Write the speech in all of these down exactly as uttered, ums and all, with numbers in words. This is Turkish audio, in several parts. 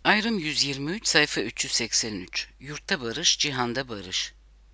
Ayrım yüz yirmi üç sayfa üç yüz seksen üç. Yurtta barış, cihanda barış.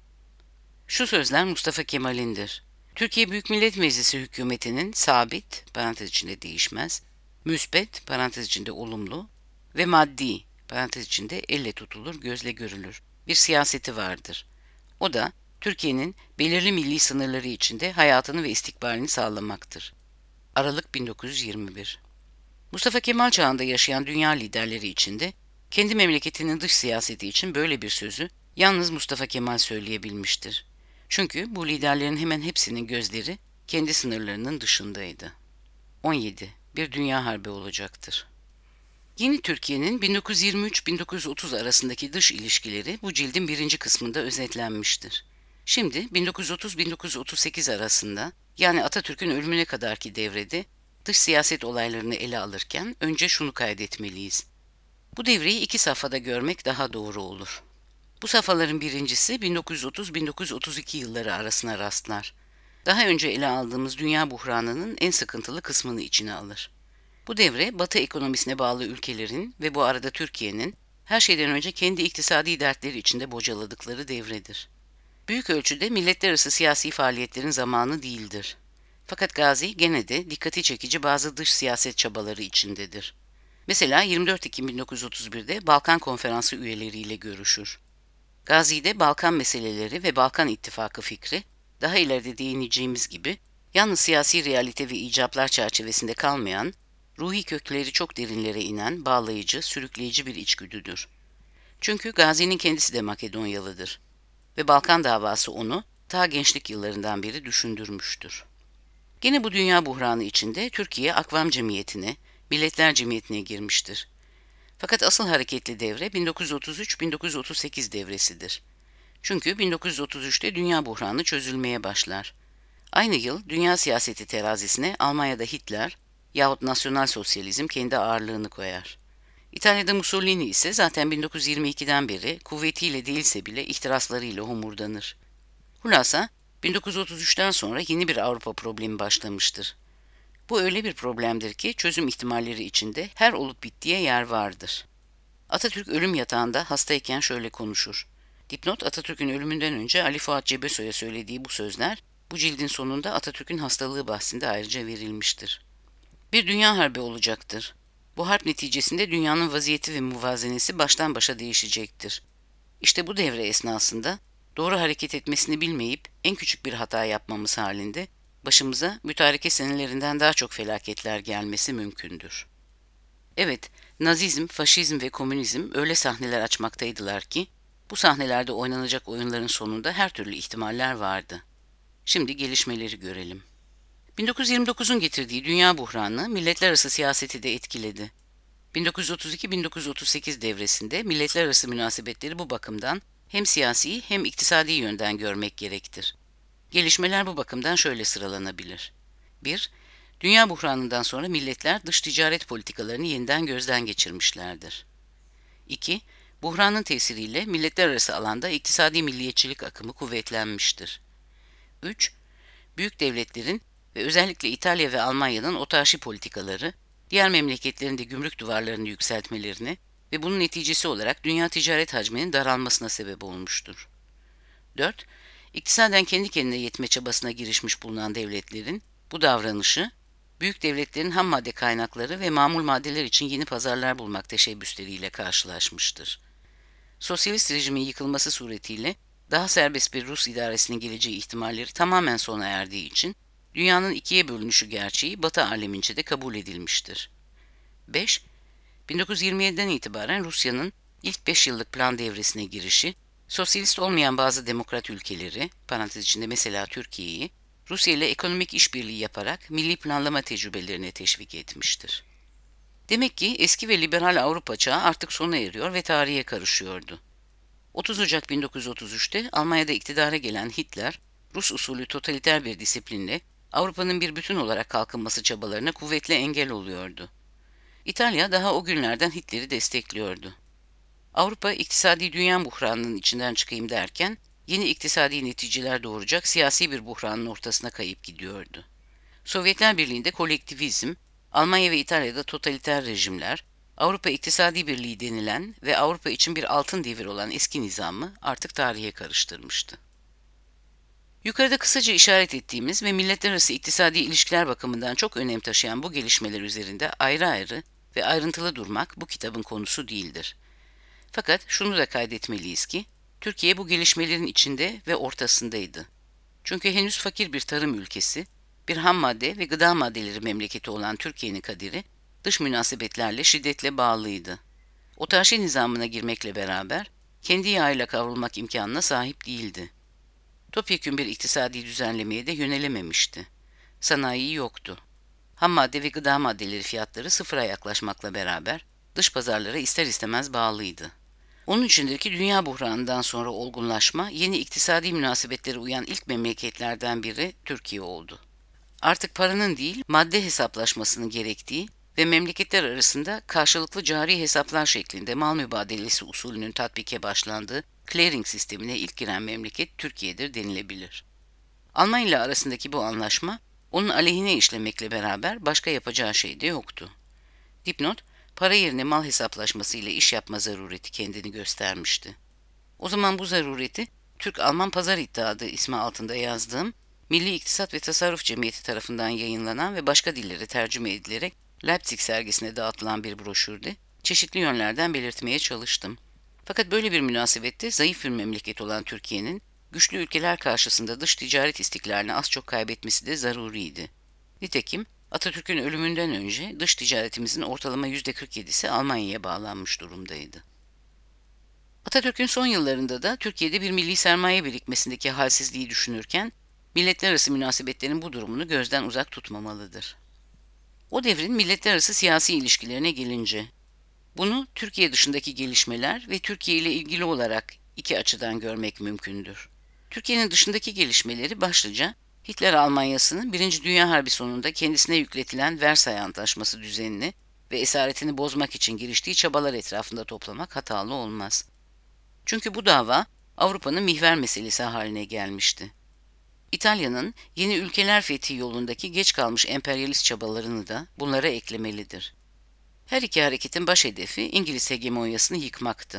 Şu sözler Mustafa Kemal'indir. Türkiye Büyük Millet Meclisi hükümetinin sabit, parantez içinde değişmez, müsbet, parantez içinde olumlu ve maddi, parantez içinde elle tutulur, gözle görülür bir siyaseti vardır. O da Türkiye'nin belirli milli sınırları içinde hayatını ve istikbalini sağlamaktır. Aralık bin dokuz yüz yirmi bir. Mustafa Kemal çağında yaşayan dünya liderleri içinde kendi memleketinin dış siyaseti için böyle bir sözü yalnız Mustafa Kemal söyleyebilmiştir. Çünkü bu liderlerin hemen hepsinin gözleri kendi sınırlarının dışındaydı. on yedi. Bir dünya harbi olacaktır. Yeni Türkiye'nin bin dokuz yüz yirmi üç bin dokuz yüz otuz arasındaki dış ilişkileri bu cildin birinci kısmında özetlenmiştir. Şimdi bin dokuz yüz otuz bin dokuz yüz otuz sekiz arasında, yani Atatürk'ün ölümüne kadarki devrede dış siyaset olaylarını ele alırken önce şunu kaydetmeliyiz. Bu devreyi iki safhada görmek daha doğru olur. Bu safhaların birincisi bin dokuz yüz otuz bin dokuz yüz otuz iki yılları arasına rastlar. Daha önce ele aldığımız dünya buhranının en sıkıntılı kısmını içine alır. Bu devre Batı ekonomisine bağlı ülkelerin ve bu arada Türkiye'nin her şeyden önce kendi iktisadi dertleri içinde bocaladıkları devredir. Büyük ölçüde milletler arası siyasi faaliyetlerin zamanı değildir. Fakat Gazi gene de dikkati çekici bazı dış siyaset çabaları içindedir. Mesela yirmi dört Ekim bin dokuz yüz otuz birde Balkan Konferansı üyeleriyle görüşür. Gazi'de Balkan meseleleri ve Balkan İttifakı fikri, daha ileride değineceğimiz gibi, yalnız siyasi realite ve icaplar çerçevesinde kalmayan, ruhi kökleri çok derinlere inen, bağlayıcı, sürükleyici bir içgüdüdür. Çünkü Gazi'nin kendisi de Makedonyalıdır ve Balkan davası onu ta gençlik yıllarından beri düşündürmüştür. Gene bu dünya buhranı içinde Türkiye Akvam Cemiyeti'ne, Milletler Cemiyeti'ne girmiştir. Fakat asıl hareketli devre bin dokuz yüz otuz üç bin dokuz yüz otuz sekiz devresidir. Çünkü bin dokuz yüz otuz üçte dünya buhranı çözülmeye başlar. Aynı yıl dünya siyaseti terazisine Almanya'da Hitler yahut nasyonal sosyalizm kendi ağırlığını koyar. İtalya'da Mussolini ise zaten bin dokuz yüz yirmi ikiden beri kuvvetiyle değilse bile ihtiraslarıyla homurdanır. Hulasa bin dokuz yüz otuz üçten sonra yeni bir Avrupa problemi başlamıştır. Bu öyle bir problemdir ki çözüm ihtimalleri içinde her olup bittiye yer vardır. Atatürk ölüm yatağında hastayken şöyle konuşur. Dipnot, Atatürk'ün ölümünden önce Ali Fuat Cebesoy'a söylediği bu sözler, bu cildin sonunda Atatürk'ün hastalığı bahsinde ayrıca verilmiştir. Bir dünya harbi olacaktır. Bu harp neticesinde dünyanın vaziyeti ve muvazenesi baştan başa değişecektir. İşte bu devre esnasında doğru hareket etmesini bilmeyip en küçük bir hata yapmamız halinde başımıza mütareke senelerinden daha çok felaketler gelmesi mümkündür. Evet, Nazizm, Faşizm ve Komünizm öyle sahneler açmaktaydılar ki, bu sahnelerde oynanacak oyunların sonunda her türlü ihtimaller vardı. Şimdi gelişmeleri görelim. bin dokuz yüz yirmi dokuzun getirdiği dünya buhranı milletler arası siyaseti de etkiledi. bin dokuz yüz otuz iki bin dokuz yüz otuz sekiz devresinde milletler arası münasebetleri bu bakımdan hem siyasi hem iktisadi yönden görmek gerektir. Gelişmeler bu bakımdan şöyle sıralanabilir. bir. Dünya buhranından sonra milletler dış ticaret politikalarını yeniden gözden geçirmişlerdir. iki. Buhranın tesiriyle milletler arası alanda iktisadi milliyetçilik akımı kuvvetlenmiştir. üç. Büyük devletlerin ve özellikle İtalya ve Almanya'nın otarşi politikaları, diğer memleketlerin de gümrük duvarlarını yükseltmelerini ve bunun neticesi olarak dünya ticaret hacminin daralmasına sebep olmuştur. dört. İktisaden kendi kendine yetme çabasına girişmiş bulunan devletlerin bu davranışı, büyük devletlerin ham madde kaynakları ve mamul maddeler için yeni pazarlar bulmak teşebbüsleriyle karşılaşmıştır. Sosyalist rejimin yıkılması suretiyle daha serbest bir Rus idaresinin geleceği ihtimalleri tamamen sona erdiği için dünyanın ikiye bölünüşü gerçeği Batı alemince de kabul edilmiştir. beş. bin dokuz yüz yirmi yediden itibaren Rusya'nın ilk beş yıllık plan devresine girişi, sosyalist olmayan bazı demokrat ülkeleri, parantez içinde mesela Türkiye'yi, Rusya ile ekonomik işbirliği yaparak milli planlama tecrübelerine teşvik etmiştir. Demek ki eski ve liberal Avrupa çağı artık sona eriyor ve tarihe karışıyordu. otuz Ocak bin dokuz yüz otuz üçte Almanya'da iktidara gelen Hitler, Rus usulü totaliter bir disiplinle Avrupa'nın bir bütün olarak kalkınması çabalarına kuvvetle engel oluyordu. İtalya daha o günlerden Hitler'i destekliyordu. Avrupa iktisadi dünya buhranının içinden çıkayım derken yeni iktisadi neticeler doğuracak siyasi bir buhranın ortasına kayıp gidiyordu. Sovyetler Birliği'nde kolektivizm, Almanya ve İtalya'da totaliter rejimler, Avrupa İktisadi Birliği denilen ve Avrupa için bir altın devir olan eski nizamı artık tarihe karıştırmıştı. Yukarıda kısaca işaret ettiğimiz ve milletler arası iktisadi ilişkiler bakımından çok önem taşıyan bu gelişmeler üzerinde ayrı ayrı ve ayrıntılı durmak bu kitabın konusu değildir. Fakat şunu da kaydetmeliyiz ki, Türkiye bu gelişmelerin içinde ve ortasındaydı. Çünkü henüz fakir bir tarım ülkesi, bir ham madde ve gıda maddeleri memleketi olan Türkiye'nin kaderi, dış münasebetlerle şiddetle bağlıydı. Otarşi nizamına girmekle beraber, kendi yağıyla kavrulmak imkanına sahip değildi. Topyekün bir iktisadi düzenlemeye de yönelememişti. Sanayi yoktu. Ham madde ve gıda maddeleri fiyatları sıfıra yaklaşmakla beraber, dış pazarlara ister istemez bağlıydı. Onun içindir ki dünya buhranından sonra olgunlaşma, yeni iktisadi münasebetlere uyan ilk memleketlerden biri Türkiye oldu. Artık paranın değil, madde hesaplaşmasının gerektiği ve memleketler arasında karşılıklı cari hesaplar şeklinde mal mübadelesi usulünün tatbike başlandığı clearing sistemine ilk giren memleket Türkiye'dir denilebilir. Almanya ile arasındaki bu anlaşma, onun aleyhine işlemekle beraber başka yapacağı şey de yoktu. Dipnot, para yerine mal hesaplaşmasıyla iş yapma zarureti kendini göstermişti. O zaman bu zarureti, Türk-Alman Pazar İttihadı ismi altında yazdığım, Milli İktisat ve Tasarruf Cemiyeti tarafından yayınlanan ve başka dillere tercüme edilerek Leipzig sergisine dağıtılan bir broşürde çeşitli yönlerden belirtmeye çalıştım. Fakat böyle bir münasebette zayıf bir memleket olan Türkiye'nin, güçlü ülkeler karşısında dış ticaret istiklalini az çok kaybetmesi de zaruriydi. Nitekim, Atatürk'ün ölümünden önce dış ticaretimizin ortalama yüzde kırk yedisi Almanya'ya bağlanmış durumdaydı. Atatürk'ün son yıllarında da Türkiye'de bir milli sermaye birikmesindeki halsizliği düşünürken, milletler arası münasebetlerin bu durumunu gözden uzak tutmamalıdır. O devrin milletler arası siyasi ilişkilerine gelince, bunu Türkiye dışındaki gelişmeler ve Türkiye ile ilgili olarak iki açıdan görmek mümkündür. Türkiye'nin dışındaki gelişmeleri başlıca Hitler Almanyası'nın Birinci Dünya Harbi sonunda kendisine yükletilen Versay Antlaşması düzenini ve esaretini bozmak için giriştiği çabalar etrafında toplamak hatalı olmaz. Çünkü bu dava Avrupa'nın mihver meselesi haline gelmişti. İtalya'nın yeni ülkeler fethi yolundaki geç kalmış emperyalist çabalarını da bunlara eklemelidir. Her iki hareketin baş hedefi İngiliz hegemonyasını yıkmaktı.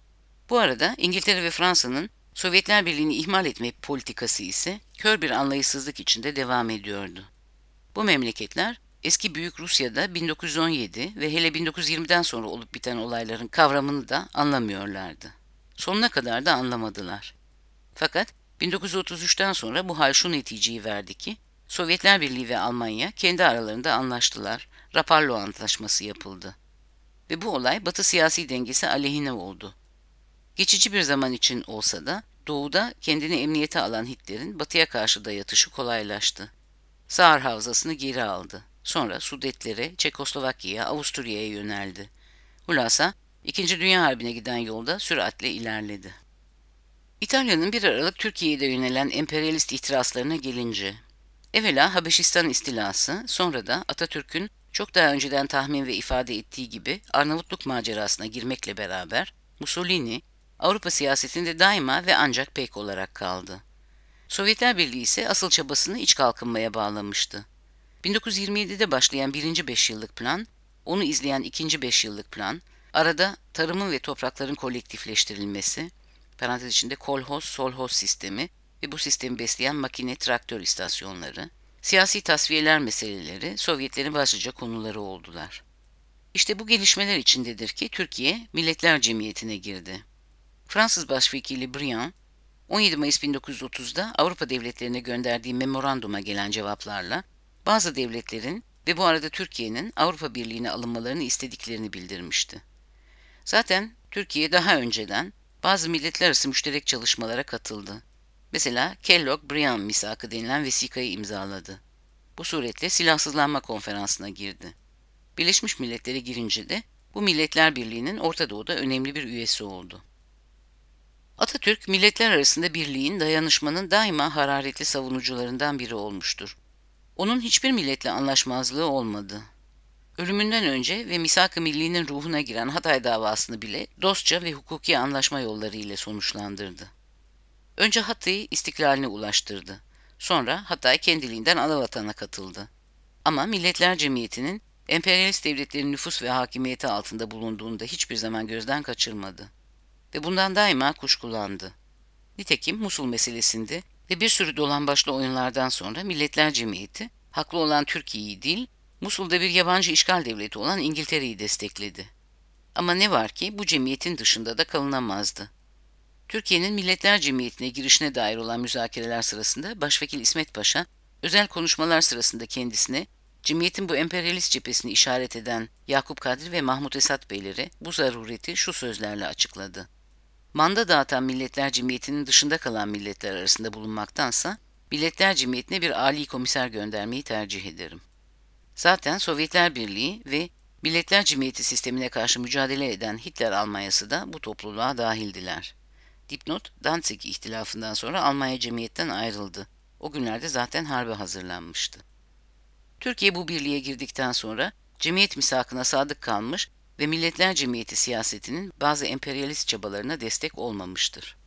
Bu arada İngiltere ve Fransa'nın Sovyetler Birliği'ni ihmal etme politikası ise kör bir anlayışsızlık içinde devam ediyordu. Bu memleketler eski Büyük Rusya'da bin dokuz yüz on yedi ve hele bin dokuz yüz yirmiden sonra olup biten olayların kavramını da anlamıyorlardı. Sonuna kadar da anlamadılar. Fakat bin dokuz yüz otuz üçten sonra bu hal şu neticeyi verdi ki, Sovyetler Birliği ve Almanya kendi aralarında anlaştılar, Rapallo Antlaşması yapıldı. Ve bu olay Batı siyasi dengesi aleyhine oldu. Geçici bir zaman için olsa da, Doğu'da kendini emniyete alan Hitler'in Batı'ya karşı dayatışı kolaylaştı. Saar Havzası'nı geri aldı. Sonra Sudetlere, Çekoslovakya'ya, Avusturya'ya yöneldi. Hulasa, İkinci Dünya Harbi'ne giden yolda süratle ilerledi. İtalya'nın bir Aralık Türkiye'de yönelen emperyalist ihtiraslarına gelince, evvela Habeşistan istilası, sonra da Atatürk'ün çok daha önceden tahmin ve ifade ettiği gibi Arnavutluk macerasına girmekle beraber, Mussolini, Avrupa siyasetinde daima ve ancak pek olarak kaldı. Sovyetler Birliği ise asıl çabasını iç kalkınmaya bağlamıştı. bin dokuz yüz yirmi yedide başlayan birinci beş yıllık plan, onu izleyen ikinci beş yıllık plan, arada tarımın ve toprakların kolektifleştirilmesi, parantez içinde kolhoz, solhoz sistemi ve bu sistemi besleyen makine, traktör istasyonları, siyasi tasfiyeler meseleleri Sovyetlerin başlıca konuları oldular. İşte bu gelişmeler içindedir ki Türkiye Milletler Cemiyeti'ne girdi. Fransız Başvekili Briand, on yedi Mayıs bin dokuz yüz otuzda Avrupa devletlerine gönderdiği memoranduma gelen cevaplarla bazı devletlerin ve bu arada Türkiye'nin Avrupa Birliği'ne alınmalarını istediklerini bildirmişti. Zaten Türkiye daha önceden bazı milletler arası müşterek çalışmalara katıldı. Mesela Kellogg-Briand misakı denilen vesikayı imzaladı. Bu suretle silahsızlanma konferansına girdi. Birleşmiş Milletler'e girince de bu Milletler Birliği'nin Orta Doğu'da önemli bir üyesi oldu. Atatürk, milletler arasında birliğin, dayanışmanın daima hararetli savunucularından biri olmuştur. Onun hiçbir milletle anlaşmazlığı olmadı. Ölümünden önce ve Misak-ı Milli'nin ruhuna giren Hatay davasını bile dostça ve hukuki anlaşma yolları ile sonuçlandırdı. Önce Hatay'ı istiklaline ulaştırdı. Sonra Hatay kendiliğinden Anavatan'a katıldı. Ama Milletler Cemiyeti'nin emperyalist devletlerin nüfus ve hakimiyeti altında bulunduğunu da hiçbir zaman gözden kaçırmadı. Ve bundan daima kuşkulandı. Nitekim Musul meselesinde ve bir sürü dolambaçlı oyunlardan sonra Milletler Cemiyeti, haklı olan Türkiye'yi değil, Musul'da bir yabancı işgal devleti olan İngiltere'yi destekledi. Ama ne var ki bu cemiyetin dışında da kalınamazdı. Türkiye'nin Milletler Cemiyeti'ne girişine dair olan müzakereler sırasında Başvekil İsmet Paşa, özel konuşmalar sırasında kendisine cemiyetin bu emperyalist cephesini işaret eden Yakup Kadri ve Mahmut Esat Beylere bu zarureti şu sözlerle açıkladı. Manda dağıtan Milletler Cemiyeti'nin dışında kalan milletler arasında bulunmaktansa, Milletler Cemiyeti'ne bir âli komiser göndermeyi tercih ederim. Zaten Sovyetler Birliği ve Milletler Cemiyeti sistemine karşı mücadele eden Hitler Almanyası da bu topluluğa dahildiler. Dipnot, Danzig ihtilafından sonra Almanya cemiyetten ayrıldı. O günlerde zaten harbe hazırlanmıştı. Türkiye bu birliğe girdikten sonra cemiyet misakına sadık kalmış ve Milletler Cemiyeti siyasetinin bazı emperyalist çabalarına destek olmamıştır.